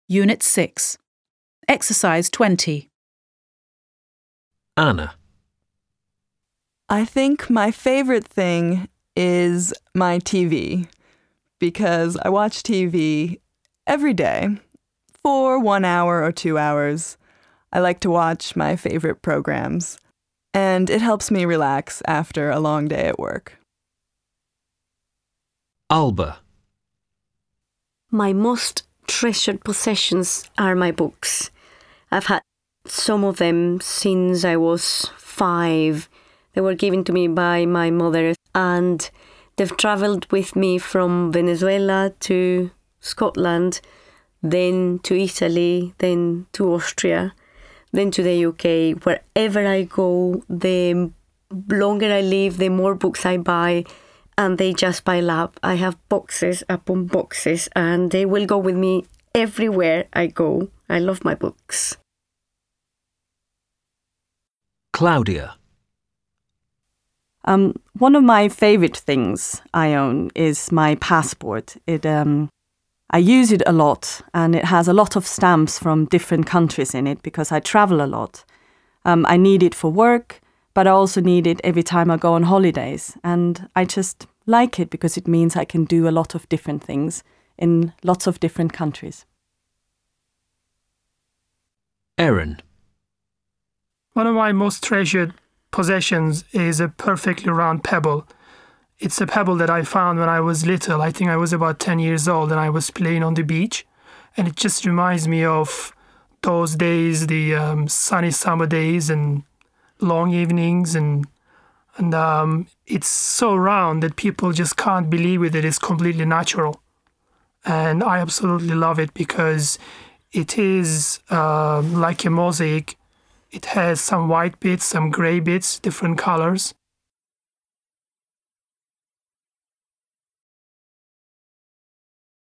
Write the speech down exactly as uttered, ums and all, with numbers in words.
Unit six. Exercise twenty. Anna. I think my favorite thing is my T V, because I watch T V every day for one hour or two hours. I like to watch my favorite programs, and it helps me relax after a long day at work. Alba. My most treasured possessions are my books. I've had some of them since I was five. They were given to me by my mother, and they've travelled with me from Venezuela to Scotland, then to Italy, then to Austria, then to the U K. Wherever I go, the longer I live, the more books I buy, and they just pile up. I have boxes upon boxes, and they will go with me everywhere I go. I love my books. Claudia. Um, one of my favourite things I own is my passport. It, um, I use it a lot, and it has a lot of stamps from different countries in it because I travel a lot. Um, I need it for work, but I also need it every time I go on holidays. And I just like it because it means I can do a lot of different things in lots of different countries. Erin. One of my most treasured possessions is a perfectly round pebble. It's a pebble that I found when I was little. I think I was about ten years old, and I was playing on the beach. And it just reminds me of those days, the um, sunny summer days and long evenings. And and um, it's so round that people just can't believe it. It is completely natural. And I absolutely love it because it is uh, like a mosaic. It has some white bits, some grey bits, different colors.